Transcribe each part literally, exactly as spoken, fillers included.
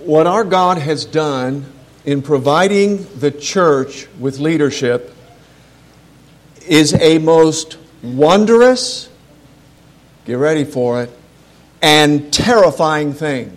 what our God has done in providing the church with leadership is a most wondrous, get ready for it, and terrifying thing.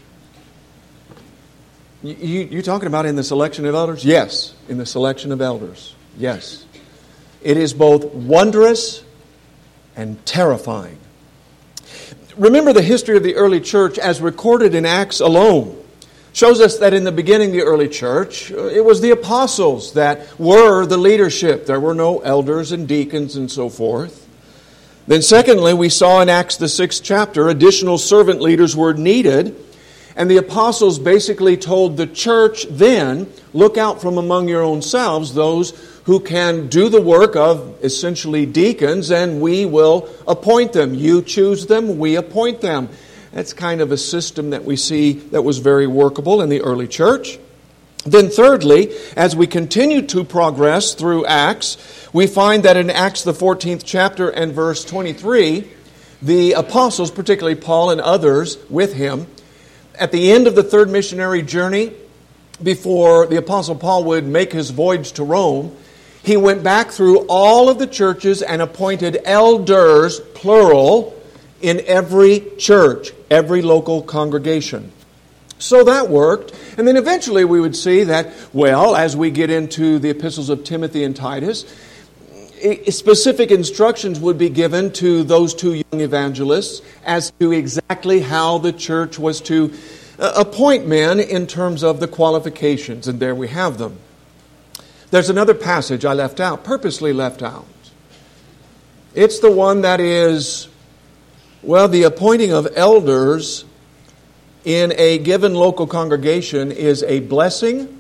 You, you, you talking about in the selection of elders? Yes, in the selection of elders. Yes. It is both wondrous and terrifying. Remember the history of the early church as recorded in Acts alone shows us that in the beginning of the early church, it was the apostles that were the leadership. There were no elders and deacons and so forth. Then secondly, we saw in Acts the sixth chapter, additional servant leaders were needed. And the apostles basically told the church then, look out from among your own selves those who can do the work of essentially deacons, and we will appoint them. You choose them, we appoint them. That's kind of a system that we see that was very workable in the early church. Then thirdly, as we continue to progress through Acts, we find that in Acts the fourteenth chapter and verse twenty-three, the apostles, particularly Paul and others with him, at the end of the third missionary journey, before the Apostle Paul would make his voyage to Rome, he went back through all of the churches and appointed elders, plural, in every church, every local congregation. So that worked. And then eventually we would see that, well, as we get into the epistles of Timothy and Titus, specific instructions would be given to those two young evangelists as to exactly how the church was to appoint men in terms of the qualifications. And there we have them. There's another passage I left out, purposely left out. It's the one that is, well, the appointing of elders in a given local congregation is a blessing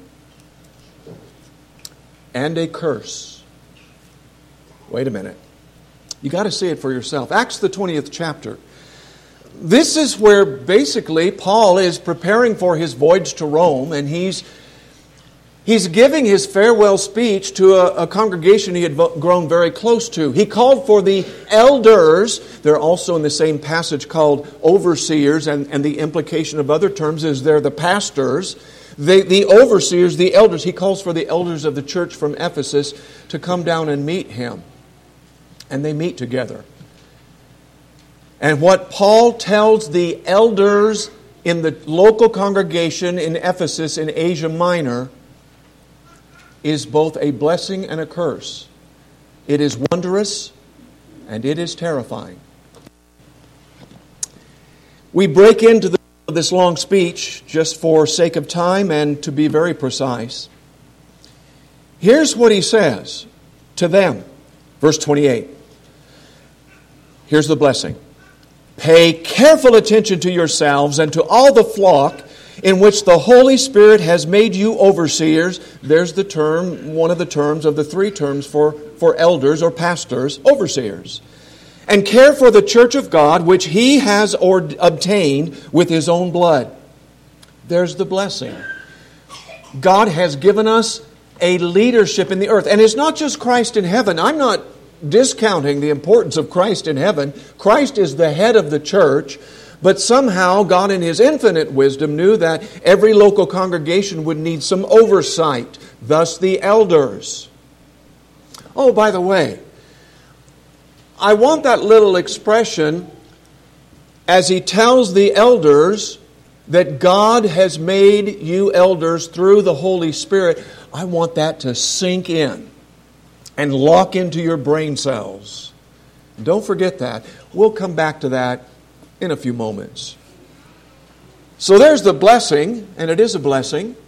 and a curse. Wait a minute. You got to see it for yourself. Acts the twentieth chapter. This is where basically Paul is preparing for his voyage to Rome, and he's he's giving his farewell speech to a, a congregation he had grown very close to. He called for the elders. They're also in the same passage called overseers, and, and the implication of other terms is they're the pastors. The, the overseers, the elders, he calls for the elders of the church from Ephesus to come down and meet him. And they meet together. And what Paul tells the elders in the local congregation in Ephesus in Asia Minor is both a blessing and a curse. It is wondrous and it is terrifying. We break into the, this long speech just for sake of time and to be very precise. Here's what he says to them. Verse twenty-eight. Here's the blessing. Pay careful attention to yourselves and to all the flock in which the Holy Spirit has made you overseers. There's the term, one of the terms of the three terms for, for elders or pastors, overseers. And care for the church of God, which He has or, obtained with His own blood. There's the blessing. God has given us a leadership in the earth. And it's not just Christ in heaven. I'm not discounting the importance of Christ in heaven. Christ is the head of the church, but somehow God in His infinite wisdom knew that every local congregation would need some oversight, thus the elders. Oh, by the way, I want that little expression as he tells the elders that God has made you elders through the Holy Spirit. I want that to sink in and lock into your brain cells. Don't forget that. We'll come back to that in a few moments. So there's the blessing, and it is a blessing.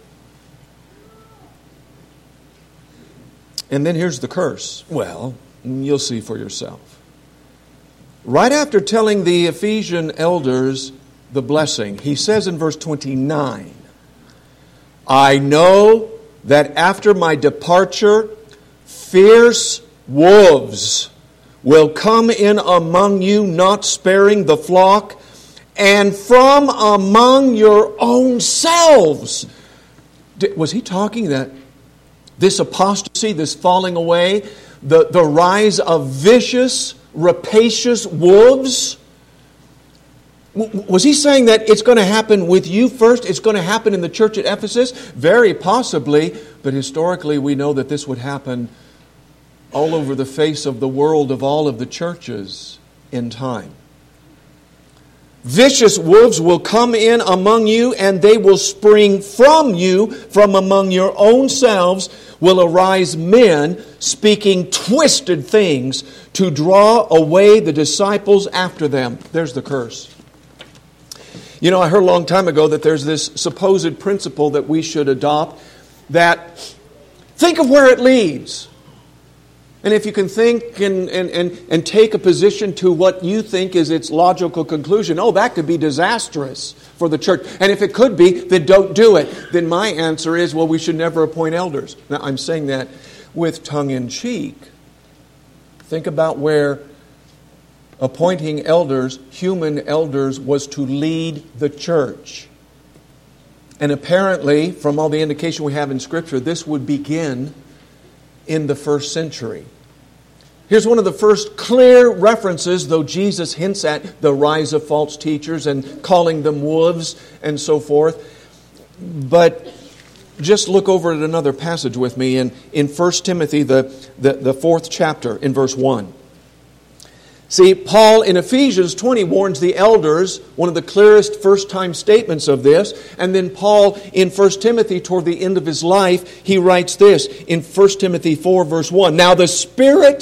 And then here's the curse. Well, you'll see for yourself. Right after telling the Ephesian elders the blessing, he says in verse twenty-nine, I know that after my departure, fierce wolves will come in among you, not sparing the flock, and from among your own selves. Was he talking that this apostasy, this falling away, the, the rise of vicious, rapacious wolves? Was he saying that it's going to happen with you first? It's going to happen in the church at Ephesus? Very possibly, but historically we know that this would happen all over the face of the world of all of the churches in time. Vicious wolves will come in among you, and they will spring from you, from among your own selves will arise men speaking twisted things to draw away the disciples after them. There's the curse. You know, I heard a long time ago that there's this supposed principle that we should adopt, that think of where it leads. And if you can think and, and, and, and take a position to what you think is its logical conclusion, oh, that could be disastrous for the church. And if it could be, then don't do it. Then my answer is, well, we should never appoint elders. Now, I'm saying that with tongue-in-cheek. Think about where appointing elders, human elders, was to lead the church. And apparently, from all the indication we have in Scripture, this would begin in the first century. Here's one of the first clear references, though Jesus hints at the rise of false teachers and calling them wolves and so forth. But just look over at another passage with me in, in First Timothy, the, the, the fourth chapter, in verse one. See, Paul in Ephesians twenty warns the elders, one of the clearest first-time statements of this. And then Paul in First Timothy, toward the end of his life, he writes this in First Timothy four, verse one. Now the Spirit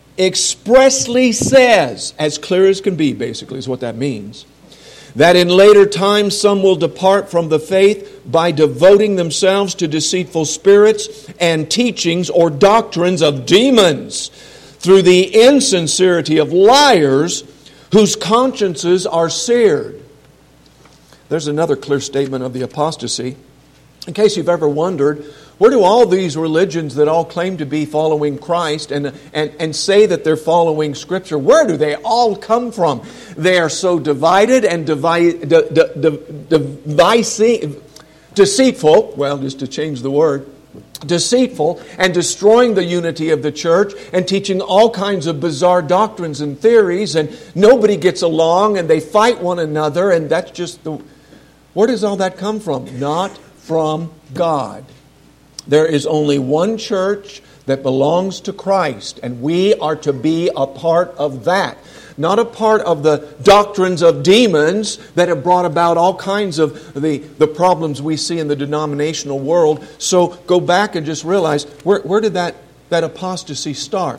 expressly says, as clear as can be, basically, is what that means, that in later times some will depart from the faith by devoting themselves to deceitful spirits and teachings or doctrines of demons, through the insincerity of liars whose consciences are seared. There's another clear statement of the apostasy. In case you've ever wondered, where do all these religions that all claim to be following Christ and, and, and say that they're following Scripture, where do they all come from? They are so divided and divi- de, de, de, divisive, deceitful, well, just to change the word, deceitful, and destroying the unity of the church and teaching all kinds of bizarre doctrines and theories, and nobody gets along and they fight one another, and that's just the... Where does all that come from? Not from God. There is only one church that belongs to Christ, and we are to be a part of that. Not a part of the doctrines of demons that have brought about all kinds of the, the problems we see in the denominational world. So go back and just realize, where, where did that, that apostasy start?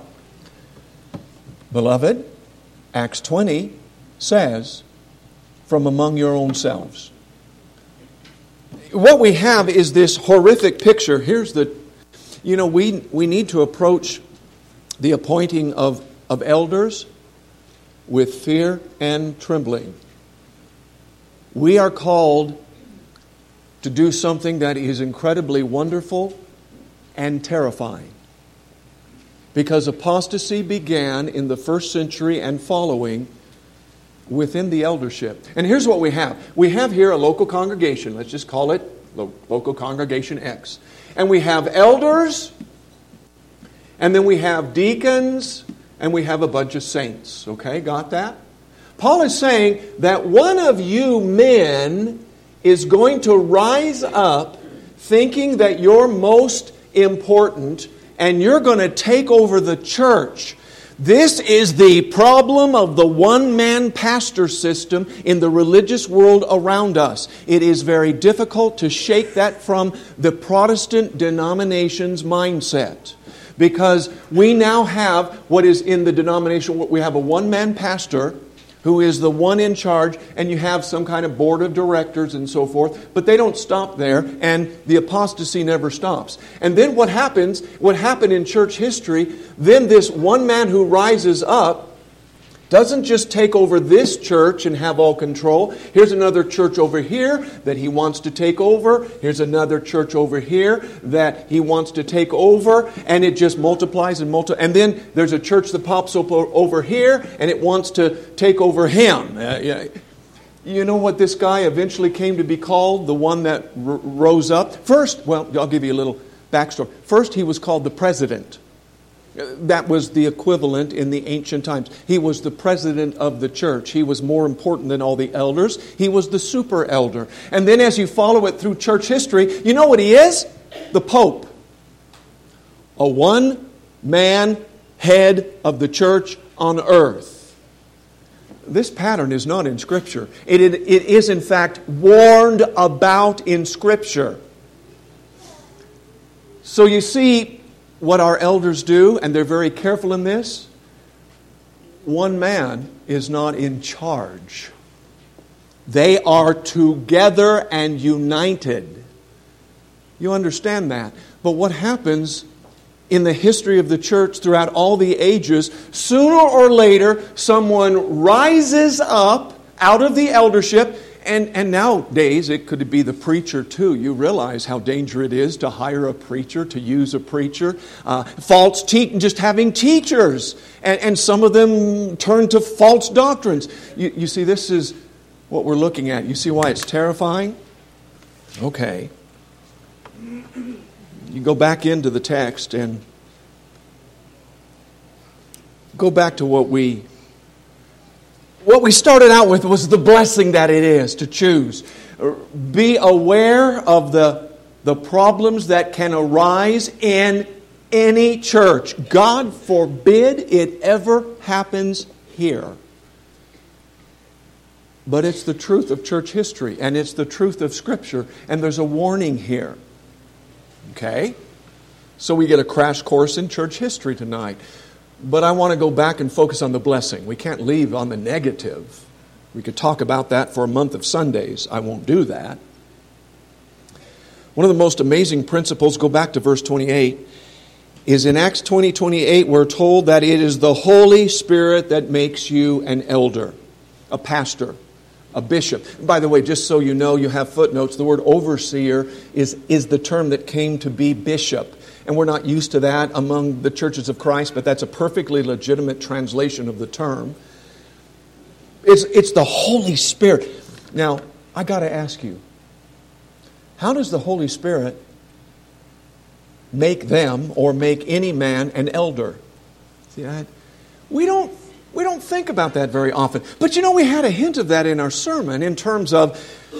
Beloved, Acts twenty says, from among your own selves. What we have is this horrific picture. Here's the, you know, we, we need to approach the appointing of, of elders with fear and trembling. We are called to do something that is incredibly wonderful and terrifying. Because apostasy began in the first century and following within the eldership. And here's what we have. We have here a local congregation. Let's just call it Local Congregation X. And we have elders, and then we have deacons, and we have a bunch of saints. Okay, got that? Paul is saying that one of you men is going to rise up thinking that you're most important and you're going to take over the church. This is the problem of the one-man pastor system in the religious world around us. It is very difficult to shake that from the Protestant denomination's mindset. Because we now have what is in the denomination, we have a one-man pastor who is the one in charge, and you have some kind of board of directors and so forth, but they don't stop there, and the apostasy never stops. And then what happens, what happened in church history, then this one man who rises up doesn't just take over this church and have all control. Here's another church over here that he wants to take over. Here's another church over here that he wants to take over. And it just multiplies and multiplies. And then there's a church that pops up over here and it wants to take over him. Uh, yeah. You know what this guy eventually came to be called? The one that r- rose up? First, well, I'll give you a little backstory. First, he was called the president. That was the equivalent in the ancient times. He was the president of the church. He was more important than all the elders. He was the super elder. And then as you follow it through church history, you know what he is? The Pope. A one-man head of the church on earth. This pattern is not in Scripture. It, it, it is in fact warned about in Scripture. So you see what our elders do, and they're very careful in this. One man is not in charge. They are together and united. You understand that? But what happens in the history of the church throughout all the ages, sooner or later, someone rises up out of the eldership. And, and nowadays, it could be the preacher too. You realize how dangerous it is to hire a preacher, to use a preacher. Uh, false te- just having teachers. And, and some of them turn to false doctrines. You, you see, this is what we're looking at. You see why it's terrifying? Okay. You go back into the text and go back to what we What we started out with was the blessing that it is to choose. Be aware of the, the problems that can arise in any church. God forbid it ever happens here. But it's the truth of church history, and it's the truth of Scripture, and there's a warning here. Okay? So we get a crash course in church history tonight. But I want to go back and focus on the blessing. We can't leave on the negative. We could talk about that for a month of Sundays. I won't do that. One of the most amazing principles, go back to verse twenty-eight, is in Acts twenty twenty-eight, we're told that it is the Holy Spirit that makes you an elder, a pastor, a bishop. By the way, just so you know, you have footnotes. The word overseer is, is the term that came to be bishop. And we're not used to that among the churches of Christ, but that's a perfectly legitimate translation of the term. It's, it's the Holy Spirit. Now, I got to ask you, how does the Holy Spirit make them or make any man an elder? See, I, we don't we don't think about that very often. But you know, we had a hint of that in our sermon in terms of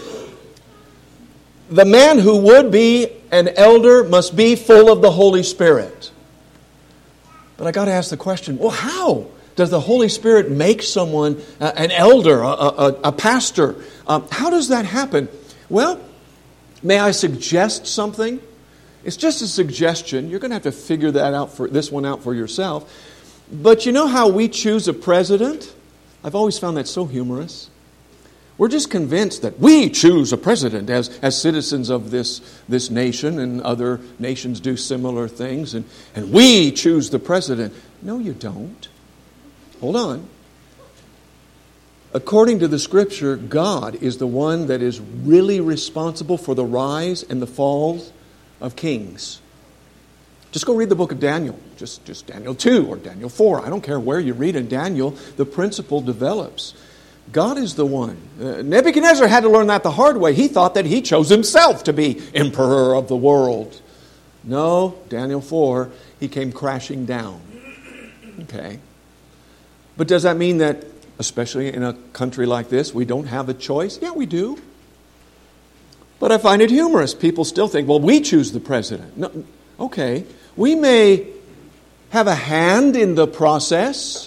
the man who would be an elder must be full of the Holy Spirit. But I got to ask the question, well, how does the Holy Spirit make someone uh, an elder, a, a, a pastor? Um, how does that happen? Well, may I suggest something? It's just a suggestion. You're going to have to figure that out for this one out for yourself. But you know how we choose a president? I've always found that so humorous. We're just convinced that we choose a president as, as citizens of this, this nation, and other nations do similar things, and, and we choose the president. No, you don't. Hold on. According to the Scripture, God is the one that is really responsible for the rise and the fall of kings. Just go read the book of Daniel. Just, just Daniel two or Daniel four. I don't care where you read in Daniel. The principle develops. God is the one. Uh, Nebuchadnezzar had to learn that the hard way. He thought that he chose himself to be emperor of the world. No, Daniel four, he came crashing down. Okay. But does that mean that, especially in a country like this, we don't have a choice? Yeah, we do. But I find it humorous. People still think, well, we choose the president. No, okay. We may have a hand in the process,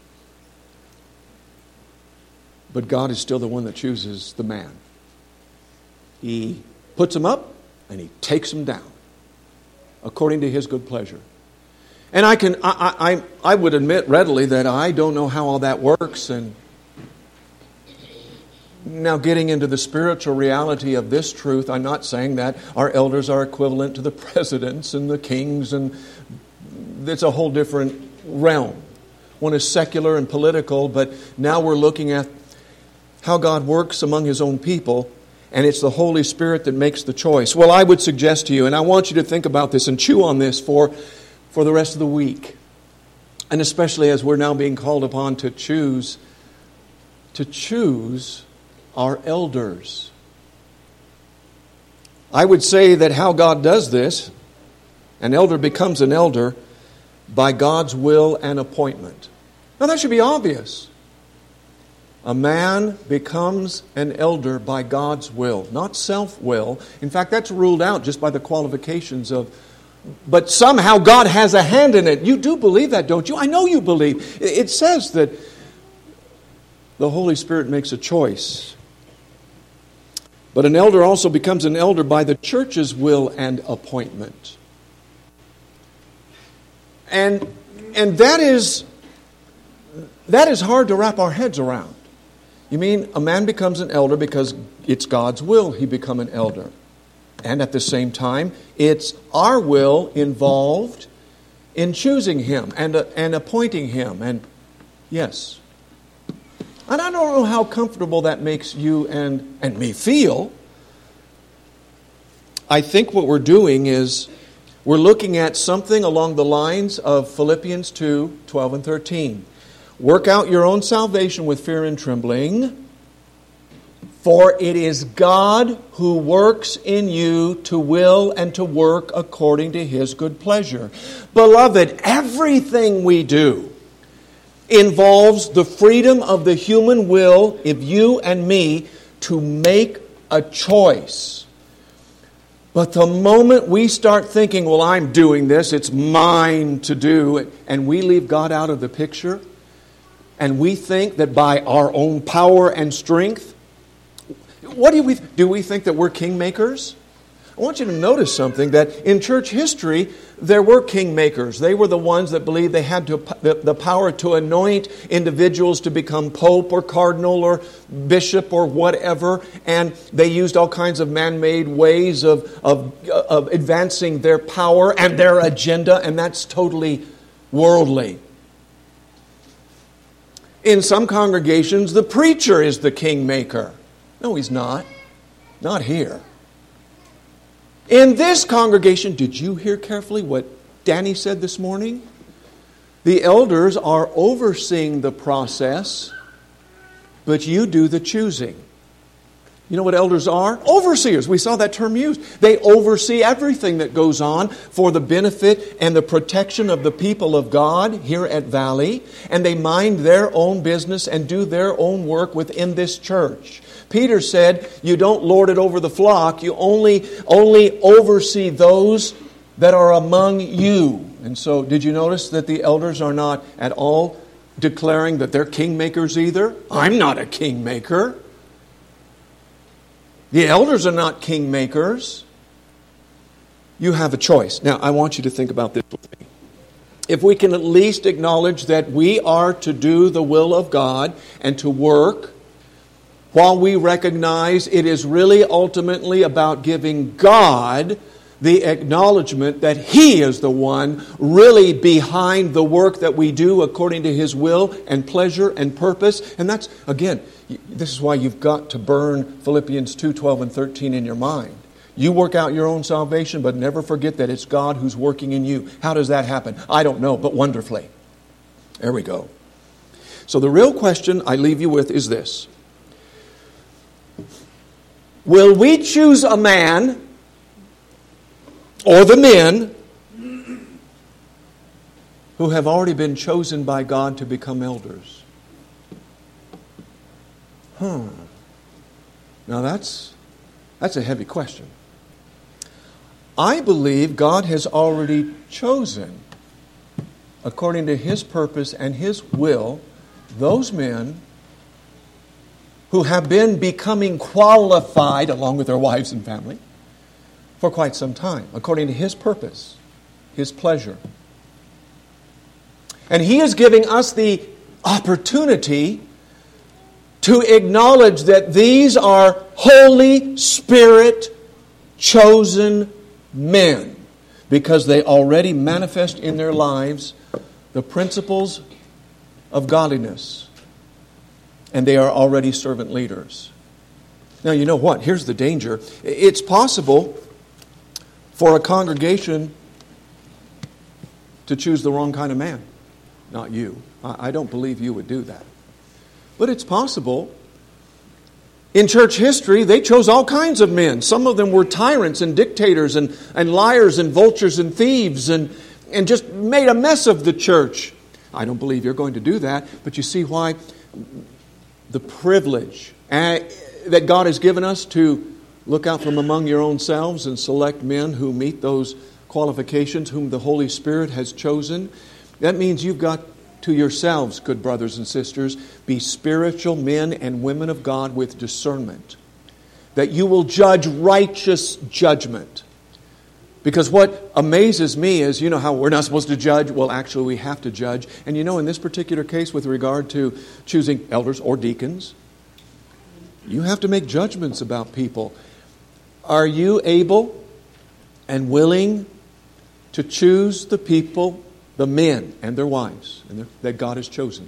but God is still the one that chooses the man. He puts him up and He takes him down according to His good pleasure. And I can, I, I, I would admit readily that I don't know how all that works. And now, getting into the spiritual reality of this truth, I'm not saying that our elders are equivalent to the presidents and the kings, and it's a whole different realm. One is secular and political, but now we're looking at how God works among His own people, and it's the Holy Spirit that makes the choice. Well, I would suggest to you, and I want you to think about this and chew on this for, for the rest of the week, and especially as we're now being called upon to choose, to choose our elders. I would say that how God does this, an elder becomes an elder, by God's will and appointment. Now that should be obvious. A man becomes an elder by God's will, not self-will. In fact, that's ruled out just by the qualifications of, but somehow God has a hand in it. You do believe that, don't you? I know you believe. It says that the Holy Spirit makes a choice. But an elder also becomes an elder by the church's will and appointment. And, and that is, that is hard to wrap our heads around. You mean a man becomes an elder because it's God's will he become an elder. And at the same time, it's our will involved in choosing him and, uh, and appointing him. And yes. And I don't know how comfortable that makes you and, and me feel. I think what we're doing is we're looking at something along the lines of Philippians two, twelve and thirteen. Work out your own salvation with fear and trembling, for it is God who works in you to will and to work according to His good pleasure. Beloved, everything we do involves the freedom of the human will of you and me to make a choice. But the moment we start thinking, well, I'm doing this, it's mine to do, and we leave God out of the picture, and we think that by our own power and strength, what do we do? We think that we're kingmakers? I want you to notice something, that in church history, there were kingmakers. They were the ones that believed they had to, the, the power to anoint individuals to become pope or cardinal or bishop or whatever. And they used all kinds of man-made ways of, of, of advancing their power and their agenda, and that's totally worldly. In some congregations, the preacher is the kingmaker. No, he's not. Not here. In this congregation, did you hear carefully what Danny said this morning? The elders are overseeing the process, but you do the choosing. You know what elders are? Overseers. We saw that term used. They oversee everything that goes on for the benefit and the protection of the people of God here at Valley, and they mind their own business and do their own work within this church. Peter said, you don't lord it over the flock, you only, only oversee those that are among you. And so, did you notice that the elders are not at all declaring that they're kingmakers either? I'm not a kingmaker. The elders are not kingmakers. You have a choice. Now, I want you to think about this with me. If we can at least acknowledge that we are to do the will of God and to work, while we recognize it is really ultimately about giving God the acknowledgement that He is the one really behind the work that we do according to His will and pleasure and purpose. And that's, again, this is why you've got to burn Philippians two, twelve and thirteen in your mind. You work out your own salvation, but never forget that it's God who's working in you. How does that happen? I don't know, but wonderfully. There we go. So the real question I leave you with is this. Will we choose a man or the men who have already been chosen by God to become elders? Hmm. Now that's that's a heavy question. I believe God has already chosen, according to His purpose and His will, those men who have been becoming qualified, along with their wives and family, for quite some time, according to His purpose, His pleasure. And He is giving us the opportunity to acknowledge that these are Holy Spirit chosen men, because they already manifest in their lives the principles of godliness. And they are already servant leaders. Now, you know what? Here's the danger. It's possible for a congregation to choose the wrong kind of man. Not you. I don't believe you would do that. But it's possible. In church history, they chose all kinds of men. Some of them were tyrants and dictators and, and liars and vultures and thieves. And, and just made a mess of the church. I don't believe you're going to do that, but you see why? The privilege uh, that God has given us to look out from among your own selves and select men who meet those qualifications, whom the Holy Spirit has chosen. That means you've got to yourselves, good brothers and sisters, be spiritual men and women of God with discernment. That you will judge righteous judgment. Because what amazes me is, you know how we're not supposed to judge? Well, actually we have to judge. And you know, in this particular case with regard to choosing elders or deacons, you have to make judgments about people. Are you able and willing to choose the people, the men and their wives and their, that God has chosen?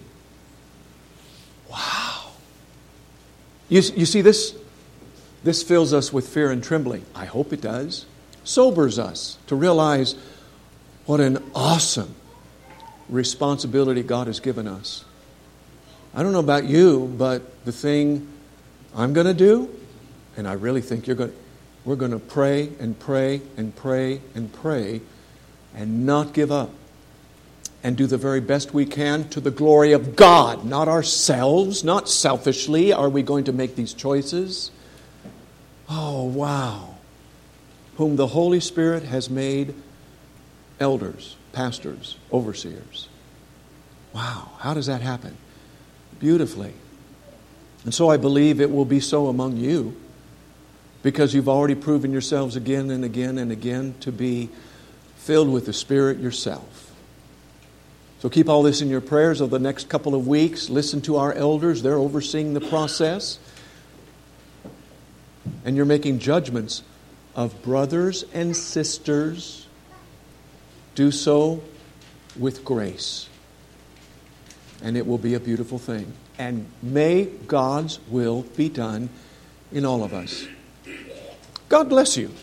Wow. You, you see, this, this fills us with fear and trembling. I hope it does. Sobers us to realize what an awesome responsibility God has given us. I don't know about you, but the thing I'm going to do, and I really think you're going to, we're going to pray and pray and pray and pray and not give up and do the very best we can to the glory of God, not ourselves, not selfishly are we going to make these choices. Oh, wow. Whom the Holy Spirit has made elders, pastors, overseers. Wow, how does that happen? Beautifully. And so I believe it will be so among you, because you've already proven yourselves again and again and again to be filled with the Spirit yourself. So keep all this in your prayers over the next couple of weeks. Listen to our elders. They're overseeing the process. And you're making judgments of brothers and sisters. Do so with grace. And it will be a beautiful thing. And may God's will be done in all of us. God bless you.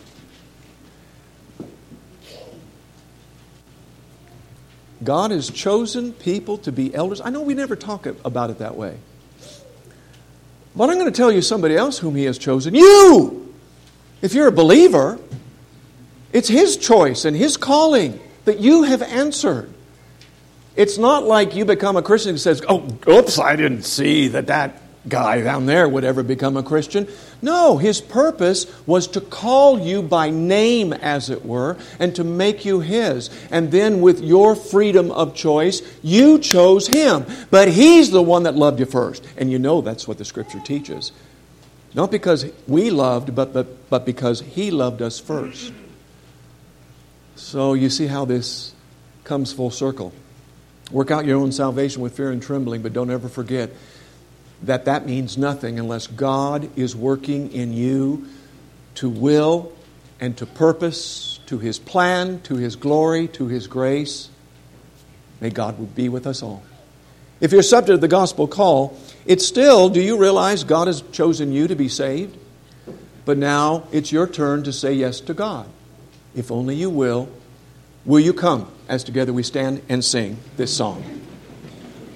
God has chosen people to be elders. I know we never talk about it that way. But I'm going to tell you somebody else whom He has chosen. You! If you're a believer, it's His choice and His calling that you have answered. It's not like you become a Christian and says, oh, oops, I didn't see that that guy down there would ever become a Christian. No, His purpose was to call you by name, as it were, and to make you His. And then with your freedom of choice, you chose Him. But He's the one that loved you first. And you know that's what the Scripture teaches. Not because we loved, but, but, but because He loved us first. So you see how this comes full circle. Work out your own salvation with fear and trembling, but don't ever forget that that means nothing unless God is working in you to will and to purpose, to His plan, to His glory, to His grace. May God be with us all. If you're subject to the gospel call, it's still, do you realize God has chosen you to be saved? But now it's your turn to say yes to God. If only you will, will you come as together we stand and sing this song?